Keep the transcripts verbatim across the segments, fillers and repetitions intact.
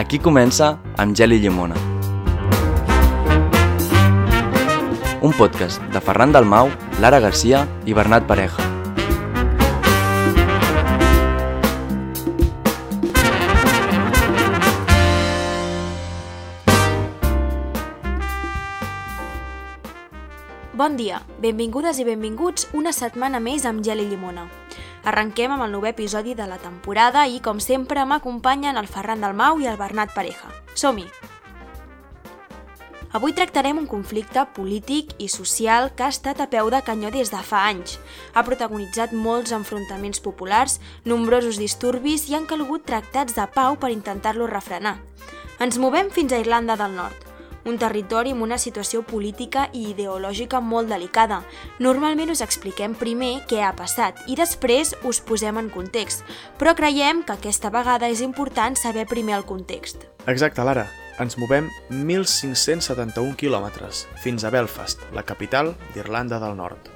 Aquí comença Amb gel i llimona. Un podcast de Ferran Dalmau, Lara Garcia i Bernat Pareja. Bon dia, benvingudes i benvinguts una setmana més amb gel i llimona. Arrenquem amb el novè episodi de la temporada i, com sempre, m'acompanyen el Ferran Dalmau i el Bernat Pareja. Som-hi! Avui tractarem un conflicte polític i social que ha estat a peu de canyó des de fa anys. Ha protagonitzat molts enfrontaments populars, nombrosos disturbis i han calgut tractats de pau per intentar-lo refrenar. Ens movem fins a Irlanda del Nord, un territori amb una situació política i ideològica molt delicada. Normalment us expliquem primer què ha passat i després us posem en context, però creiem que aquesta vegada és important saber primer el context. Exacte, Lara. Ens movem mil cinc-cents setanta-un quilòmetres fins a Belfast, la capital d'Irlanda del Nord.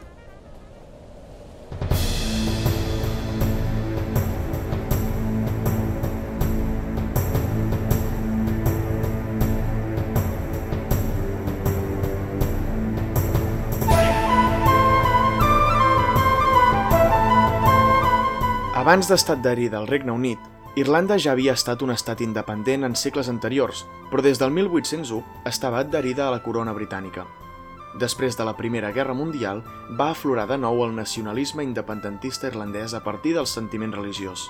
Abans d'estar adherit del Regne Unit, Irlanda ja havia estat un estat independent en segles anteriors, però des del mil vuit-cents u estava adherida a la corona britànica. Després de la Primera Guerra Mundial, va aflorar de nou el nacionalisme independentista irlandès a partir del sentiment religiós.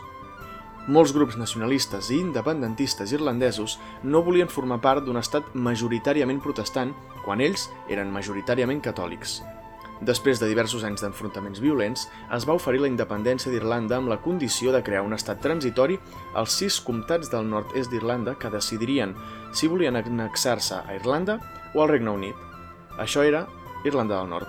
Molts grups nacionalistes i independentistes irlandesos no volien formar part d'un estat majoritàriament protestant quan ells eren majoritàriament catòlics. Després de diversos anys d'enfrontaments violents, es va oferir la independència d'Irlanda amb la condició de crear un estat transitori als sis comtats del nord-est d'Irlanda que decidirien si volien annexar-se a Irlanda o al Regne Unit. Això era Irlanda del Nord.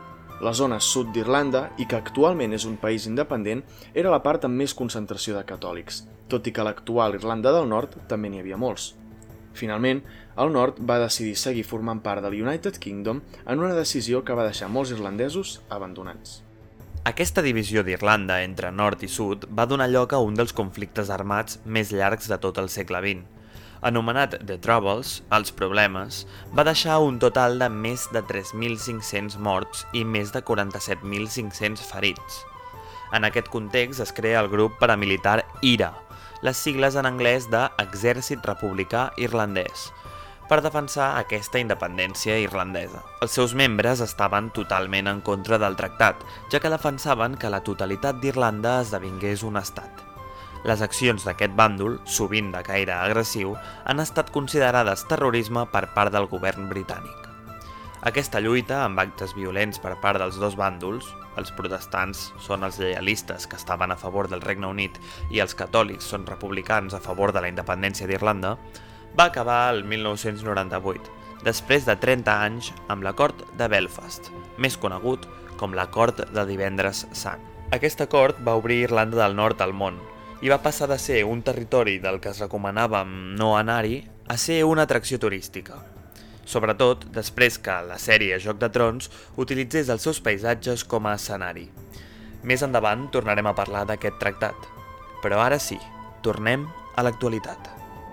La zona sud d'Irlanda, i que actualment és un país independent, era la part amb més concentració de catòlics, tot i que a l'actual Irlanda del Nord també n'hi havia molts. Finalment, el nord va decidir seguir formant part de l'United Kingdom en una decisió que va deixar molts irlandesos abandonats. Aquesta divisió d'Irlanda entre nord i sud va donar lloc a un dels conflictes armats més llargs de tot el segle vint. Anomenat The Troubles, els problemes, va deixar un total de més de tres mil cinc-cents morts i més de quaranta-set mil cinc-cents ferits. En aquest context es crea el grup paramilitar I R A, les sigles en anglès de Exèrcit Republicà Irlandès, per defensar aquesta independència irlandesa. Els seus membres estaven totalment en contra del tractat, ja que defensaven que la totalitat d'Irlanda esdevingués un estat. Les accions d'aquest bàndol, sovint de caire agressiu, han estat considerades terrorisme per part del govern britànic. Aquesta lluita, amb actes violents per part dels dos bàndols, els protestants són els lleialistes que estaven a favor del Regne Unit i els catòlics són republicans a favor de la independència d'Irlanda, va acabar el mil nou-cents noranta-vuit, després de trenta anys amb l'Acord de Belfast, més conegut com l'Acord de Divendres Sant. Aquest acord va obrir Irlanda del Nord al món i va passar de ser un territori del que es recomanava no anar-hi a ser una atracció turística. Sobretot després que la sèrie Joc de Trons utilitzés els seus paisatges com a escenari. Més endavant tornarem a parlar d'aquest tractat, però ara sí, tornem a l'actualitat.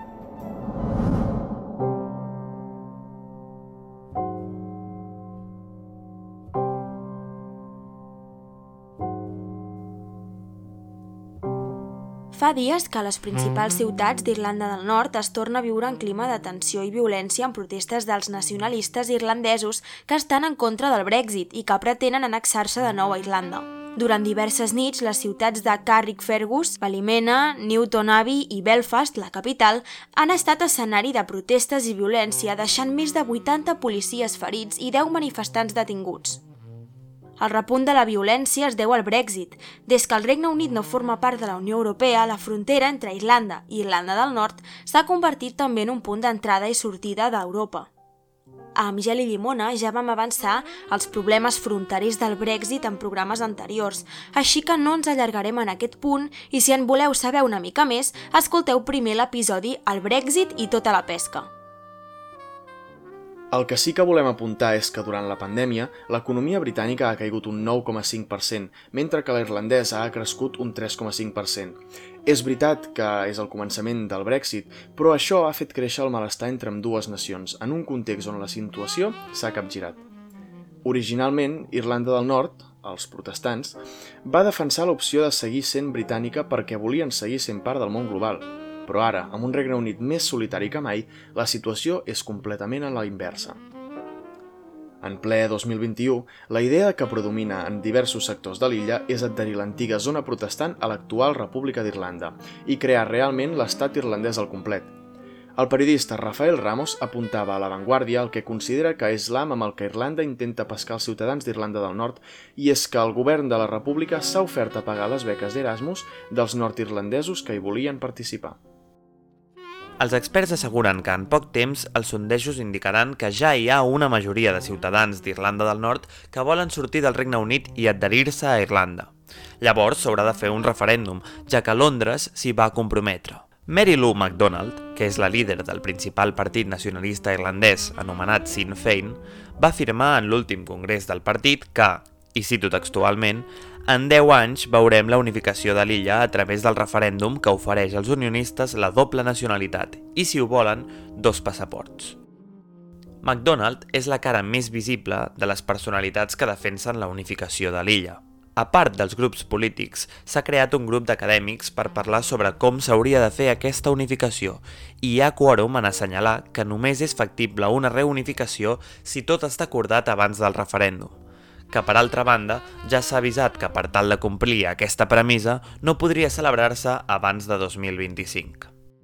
Fa dies que a les principals ciutats d'Irlanda del Nord es torna a viure en clima de tensió i violència en protestes dels nacionalistes irlandesos que estan en contra del Brexit i que pretenen annexar-se de nou a Irlanda. Durant diverses nits, les ciutats de Carrickfergus, Ballymena, Newton Abbey i Belfast, la capital, han estat escenari de protestes i violència, deixant més de vuitanta policies ferits i deu manifestants detinguts. El repunt de la violència es deu al Brexit. Des que el Regne Unit no forma part de la Unió Europea, la frontera entre Irlanda i Irlanda del Nord s'ha convertit també en un punt d'entrada i sortida d'Europa. Amb gel i llimona ja vam avançar els problemes fronterers del Brexit en programes anteriors, així que no ens allargarem en aquest punt i si en voleu saber una mica més, escolteu primer l'episodi El Brexit i tota la pesca. El que sí que volem apuntar és que durant la pandèmia l'economia britànica ha caigut un nou coma cinc per cent, mentre que la irlandesa ha crescut un tres coma cinc per cent. És veritat que és el començament del Brexit, però això ha fet créixer el malestar entre ambdues nacions, en un context on la situació s'ha capgirat. Originalment, Irlanda del Nord, els protestants, va defensar l'opció de seguir sent britànica perquè volien seguir sent part del món global. Però ara, amb un Regne Unit més solitari que mai, la situació és completament a la inversa. En ple dos mil vint-i-u, la idea que predomina en diversos sectors de l'illa és adherir l'antiga zona protestant a l'actual República d'Irlanda i crear realment l'estat irlandès al complet. El periodista Rafael Ramos apuntava a La Vanguardia el que considera que és l'ham amb el que Irlanda intenta pescar els ciutadans d'Irlanda del Nord, i és que el govern de la República s'ha ofert a pagar les beques d'Erasmus dels nord-irlandesos que hi volien participar. Els experts asseguren que en poc temps els sondejos indicaran que ja hi ha una majoria de ciutadans d'Irlanda del Nord que volen sortir del Regne Unit i adherir-se a Irlanda. Llavors s'haurà de fer un referèndum, ja que Londres s'hi va comprometre. Mary Lou MacDonald, que és la líder del principal partit nacionalista irlandès anomenat Sinn Féin, va afirmar en l'últim congrés del partit que, i cito textualment, en deu anys veurem la unificació de l'illa a través del referèndum que ofereix als unionistes la doble nacionalitat i, si ho volen, dos passaports. MacDonald és la cara més visible de les personalitats que defensen la unificació de l'illa. A part dels grups polítics, s'ha creat un grup d'acadèmics per parlar sobre com s'hauria de fer aquesta unificació i hi ha quòrum en assenyalar que només és factible una reunificació si tot està acordat abans del referèndum, que per altra banda ja s'ha avisat que per tal de complir aquesta premissa no podria celebrar-se abans de dos mil vint-i-cinc.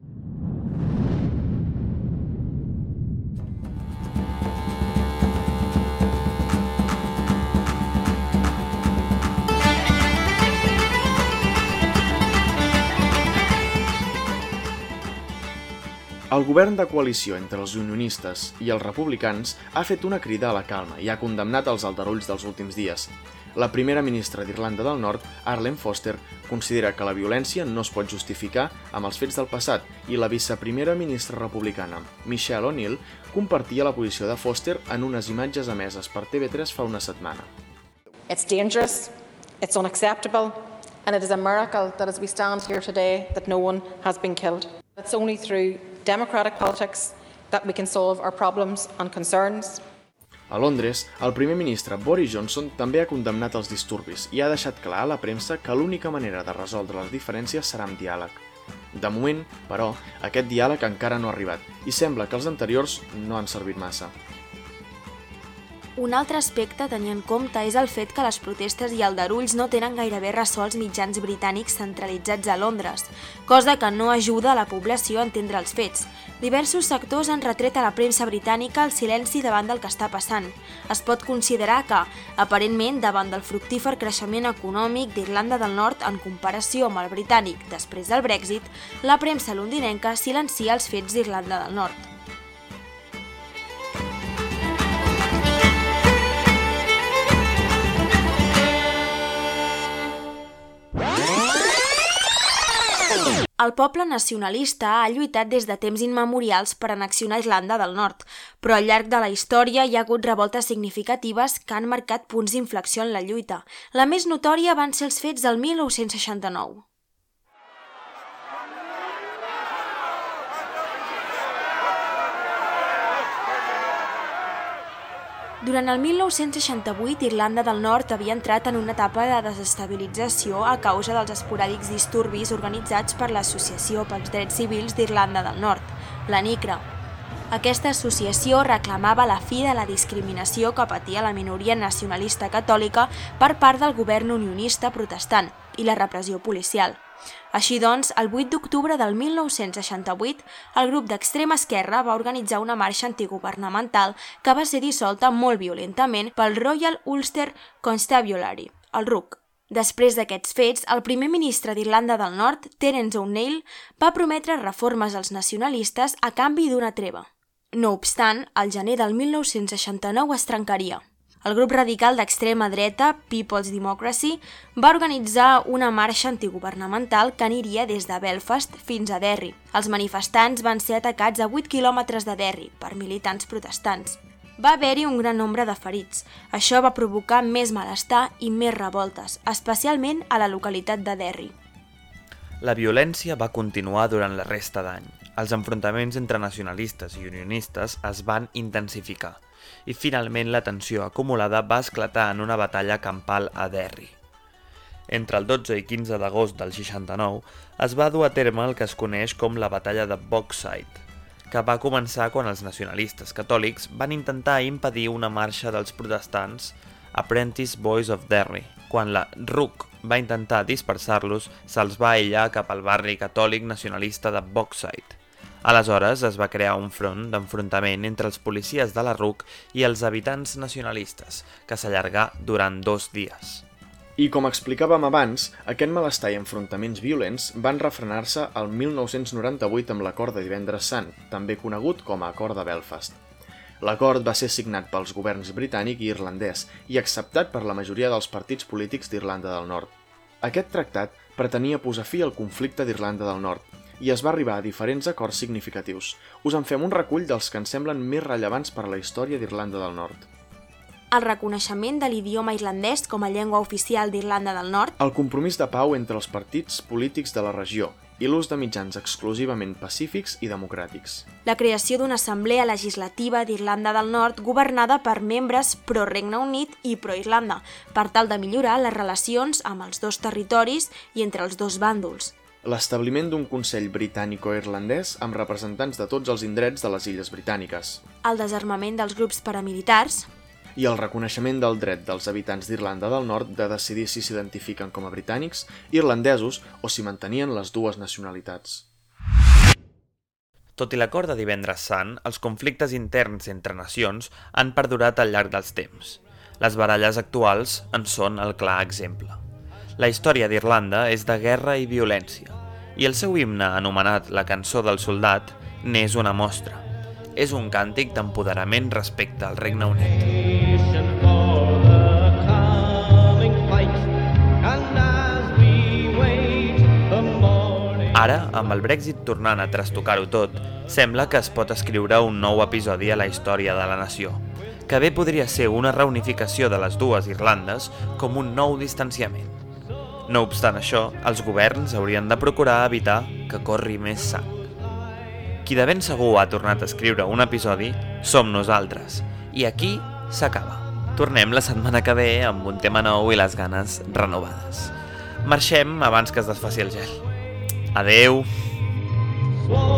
El govern de coalició entre els unionistes i els republicans ha fet una crida a la calma i ha condemnat els aldarulls dels últims dies. La primera ministra d'Irlanda del Nord, Arlene Foster, considera que la violència no es pot justificar amb els fets del passat i la viceprimera ministra republicana, Michelle O'Neill, compartia la posició de Foster en unes imatges emeses per T V tres fa una setmana. It's dangerous, it's unacceptable, and it is a miracle that as we stand here today that no one has been killed. It's only through democratic politics that we can solve our problems and concerns. A Londres, el primer ministre Boris Johnson també ha condemnat els disturbis i ha deixat clar a la premsa que l'única manera de resoldre les diferències serà amb diàleg. De moment, però, aquest diàleg encara no ha arribat i sembla que els anteriors no han servit massa. Un altre aspecte a tenir en compte és el fet que les protestes i aldarulls no tenen gairebé ressò als mitjans britànics centralitzats a Londres, cosa que no ajuda a la població a entendre els fets. Diversos sectors han retret a la premsa britànica el silenci davant del que està passant. Es pot considerar que, aparentment, davant del fructífer creixement econòmic d'Irlanda del Nord en comparació amb el britànic després del Brexit, la premsa londinenca silencia els fets d'Irlanda del Nord. El poble nacionalista ha lluitat des de temps immemorials per annexionar Irlanda del Nord, però al llarg de la història hi ha hagut revoltes significatives que han marcat punts d'inflexió en la lluita. La més notòria van ser els fets del mil nou-cents seixanta-nou. Durant el mil nou-cents seixanta-vuit, Irlanda del Nord havia entrat en una etapa de desestabilització a causa dels esporàdics disturbis organitzats per l'Associació pels Drets Civils d'Irlanda del Nord, la NICRA. Aquesta associació reclamava la fi de la discriminació que patia la minoria nacionalista catòlica per part del govern unionista protestant i la repressió policial. Així doncs, el vuit d'octubre del mil nou-cents seixanta-vuit, el grup d'extrema esquerra va organitzar una marxa antigovernamental que va ser dissolta molt violentament pel Royal Ulster Constabulary, el R U C. Després d'aquests fets, el primer ministre d'Irlanda del Nord, Terence O'Neill, va prometre reformes als nacionalistes a canvi d'una treva. No obstant, al gener del mil nou-cents seixanta-nou es trencaria. El grup radical d'extrema dreta, People's Democracy, va organitzar una marxa antigovernamental que aniria des de Belfast fins a Derry. Els manifestants van ser atacats a vuit quilòmetres de Derry per militants protestants. Va haver-hi un gran nombre de ferits. Això va provocar més malestar i més revoltes, especialment a la localitat de Derry. La violència va continuar durant la resta d'any. Els enfrontaments entre nacionalistes i unionistes es van intensificar i finalment la tensió acumulada va esclatar en una batalla campal a Derry. Entre el dotze i quinze d'agost del seixanta-nou es va dur a terme el que es coneix com la batalla de Bogside, que va començar quan els nacionalistes catòlics van intentar impedir una marxa dels protestants Apprentice Boys of Derry. Quan la R U C va intentar dispersar-los, se'ls va aïllar cap al barri catòlic nacionalista de Bogside. Aleshores es va crear un front d'enfrontament entre els policies de la R U C i els habitants nacionalistes, que s'allargà durant dos dies. I com explicàvem abans, aquest malestar i enfrontaments violents van refrenar-se el mil nou-cents noranta-vuit amb l'acord de Divendres Sant, també conegut com a Acord de Belfast. L'acord va ser signat pels governs britànic i irlandès i acceptat per la majoria dels partits polítics d'Irlanda del Nord. Aquest tractat pretenia posar fi al conflicte d'Irlanda del Nord i es va arribar a diferents acords significatius. Us en fem un recull dels que ens semblen més rellevants per a la història d'Irlanda del Nord. El reconeixement de l'idioma irlandès com a llengua oficial d'Irlanda del Nord, el compromís de pau entre els partits polítics de la regió i l'ús de mitjans exclusivament pacífics i democràtics. La creació d'una assemblea legislativa d'Irlanda del Nord governada per membres pro-Regne Unit i pro-Irlanda, per tal de millorar les relacions amb els dos territoris i entre els dos bàndols. L'establiment d'un Consell britànico-irlandès amb representants de tots els indrets de les Illes Britàniques. El desarmament dels grups paramilitars, i el reconeixement del dret dels habitants d'Irlanda del Nord de decidir si s'identifiquen com a britànics, irlandesos o si mantenien les dues nacionalitats. Tot i l'acord de Divendres Sant, els conflictes interns entre nacions han perdurat al llarg dels temps. Les baralles actuals en són el clar exemple. La història d'Irlanda és de guerra i violència, i el seu himne, anomenat la Cançó del Soldat, n'és una mostra. És un càntic d'empoderament respecte al Regne Unit. Ara, amb el Brexit tornant a trastocar-ho tot, sembla que es pot escriure un nou episodi a la història de la nació, que bé podria ser una reunificació de les dues Irlandes com un nou distanciament. No obstant això, els governs haurien de procurar evitar que corri més sang. Qui de ben segur ha tornat a escriure un episodi som nosaltres, i aquí s'acaba. Tornem la setmana que ve amb un tema nou i les ganes renovades. Marxem abans que es desfaci el gel. Adeu!